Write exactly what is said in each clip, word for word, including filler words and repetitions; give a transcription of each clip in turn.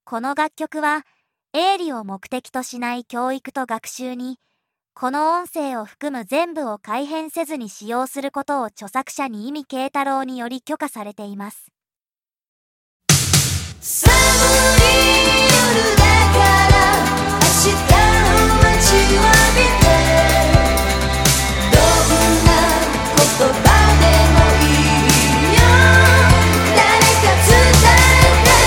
この楽曲は営利を目的としない教育と学習に、この音声を含む全部を改変せずに使用することを著作者に意味慶太郎により許可されています。 寒い夜だから明日を待ちわびて、どんな言葉でもいいよ、誰か伝えて。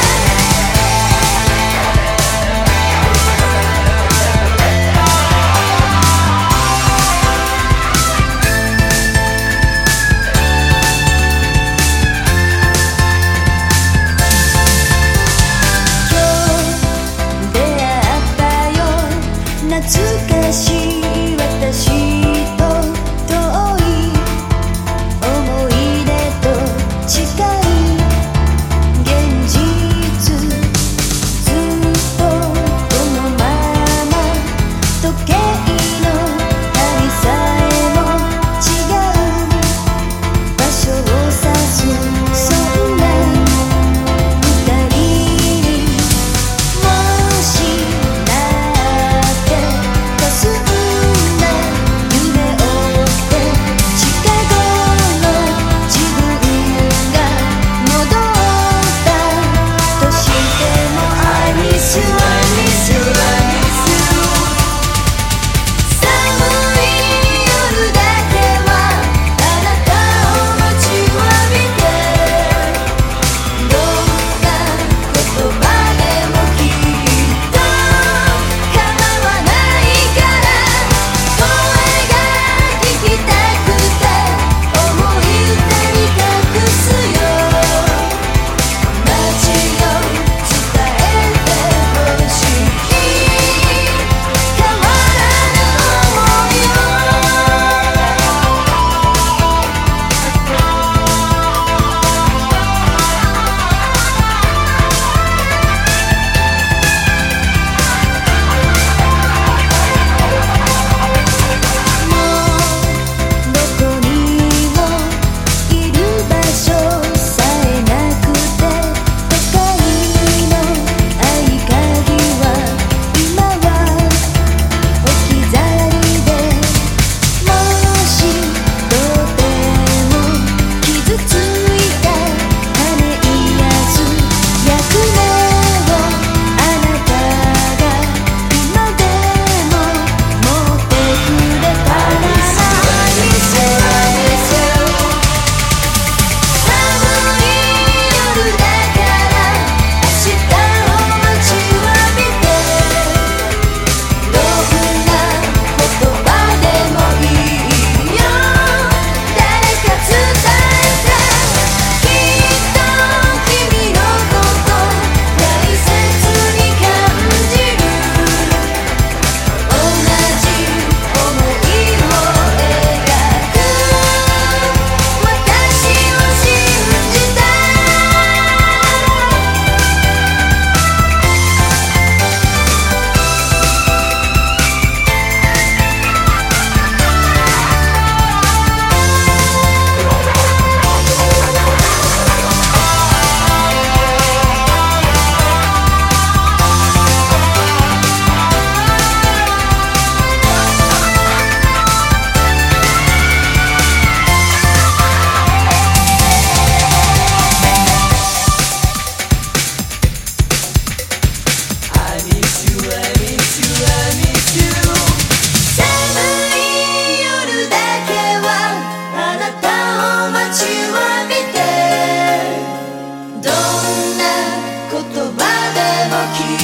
懐かしい私と遠い思い出と近い現実、ずっとこのまま時計の針さえも違う場所を指す、そんな二人にもし言葉でも聞いて